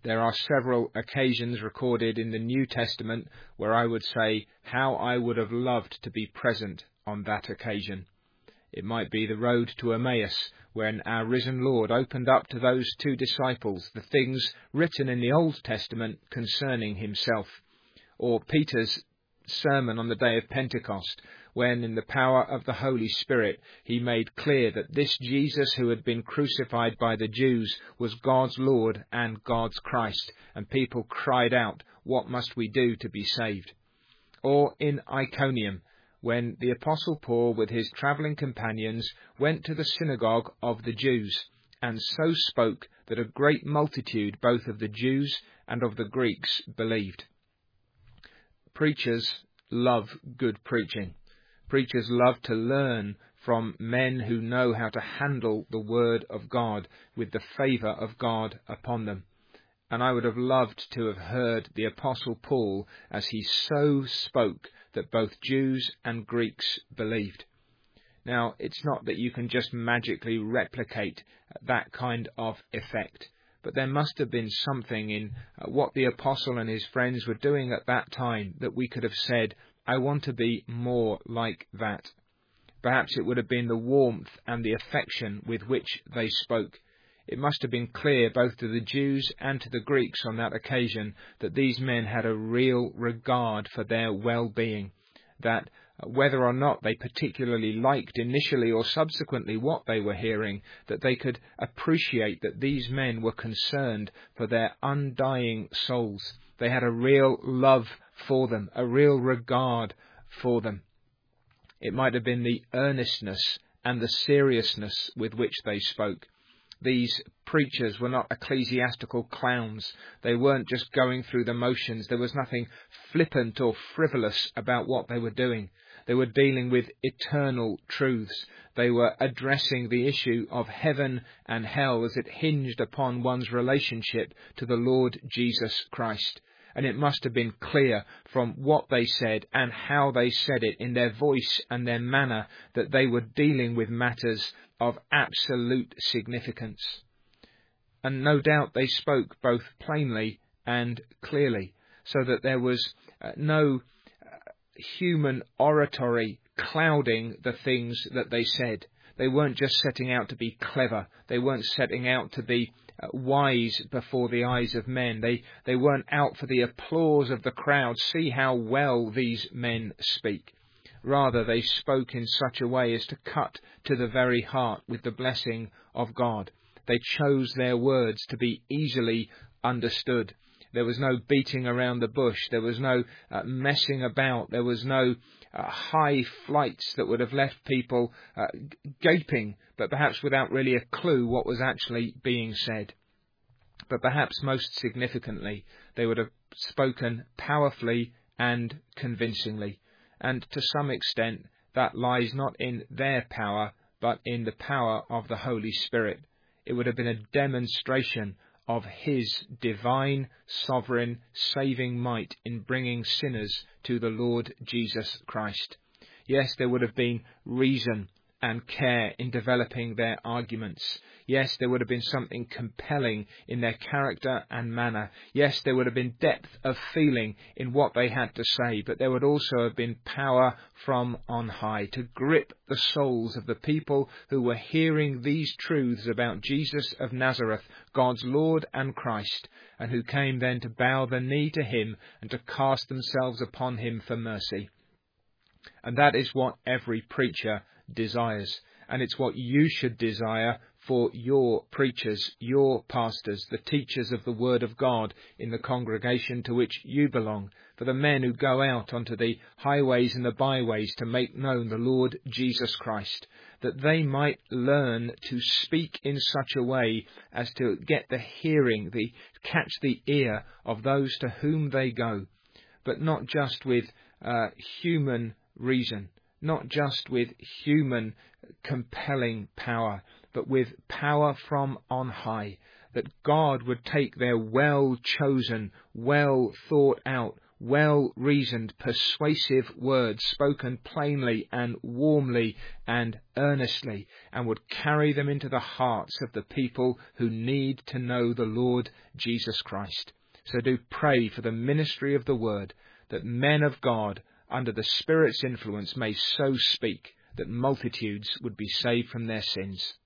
There are several occasions recorded in the New Testament where I would say how I would have loved to be present on that occasion. It might be the road to Emmaus, when our risen Lord opened up to those two disciples the things written in the Old Testament concerning himself, or Peter's sermon on the day of Pentecost, when in the power of the Holy Spirit he made clear that this Jesus who had been crucified by the Jews was God's Lord and God's Christ, and people cried out, "What must we do to be saved?" Or in Iconium, when the Apostle Paul with his travelling companions went to the synagogue of the Jews, and so spoke that a great multitude both of the Jews and of the Greeks believed. Preachers love good preaching. Preachers love to learn from men who know how to handle the Word of God with the favour of God upon them. And I would have loved to have heard the Apostle Paul as he so spoke that both Jews and Greeks believed. Now, it's not that you can just magically replicate that kind of effect, but there must have been something in what the Apostle and his friends were doing at that time that we could have said, I want to be more like that. Perhaps it would have been the warmth and the affection with which they spoke. It must have been clear both to the Jews and to the Greeks on that occasion that these men had a real regard for their well-being, that whether or not they particularly liked initially or subsequently what they were hearing, that they could appreciate that these men were concerned for their undying souls. They had a real love for them, a real regard for them. It might have been the earnestness and the seriousness with which they spoke. These preachers were not ecclesiastical clowns. They weren't just going through the motions. There was nothing flippant or frivolous about what they were doing. They were dealing with eternal truths. They were addressing the issue of heaven and hell as it hinged upon one's relationship to the Lord Jesus Christ. And it must have been clear from what they said and how they said it in their voice and their manner that they were dealing with matters of absolute significance. And no doubt they spoke both plainly and clearly, so that there was no human oratory clouding the things that they said. They weren't just setting out to be clever. They weren't setting out to be wise before the eyes of men. They weren't out for the applause of the crowd. See how well these men speak. Rather, they spoke in such a way as to cut to the very heart with the blessing of God. They chose their words to be easily understood. There was no beating around the bush. There was no messing about. There was no high flights that would have left people gaping, but perhaps without really a clue what was actually being said. But perhaps most significantly, they would have spoken powerfully and convincingly. And to some extent, that lies not in their power, but in the power of the Holy Spirit. It would have been a demonstration of His divine, sovereign, saving might in bringing sinners to the Lord Jesus Christ. Yes, there would have been reason and care in developing their arguments. Yes, there would have been something compelling in their character and manner. Yes, there would have been depth of feeling in what they had to say, but there would also have been power from on high to grip the souls of the people who were hearing these truths about Jesus of Nazareth, God's Lord and Christ, and who came then to bow the knee to Him and to cast themselves upon Him for mercy. And that is what every preacher desires, and it's what you should desire for your preachers, your pastors, the teachers of the Word of God in the congregation to which you belong, for the men who go out onto the highways and the byways to make known the Lord Jesus Christ, that they might learn to speak in such a way as to get the hearing, catch the ear of those to whom they go, but not just with human reason, not just with human compelling power, but with power from on high, that God would take their well-chosen, well-thought-out, well-reasoned, persuasive words spoken plainly and warmly and earnestly, and would carry them into the hearts of the people who need to know the Lord Jesus Christ. So do pray for the ministry of the word, that men of God, under the Spirit's influence, may so speak that multitudes would be saved from their sins.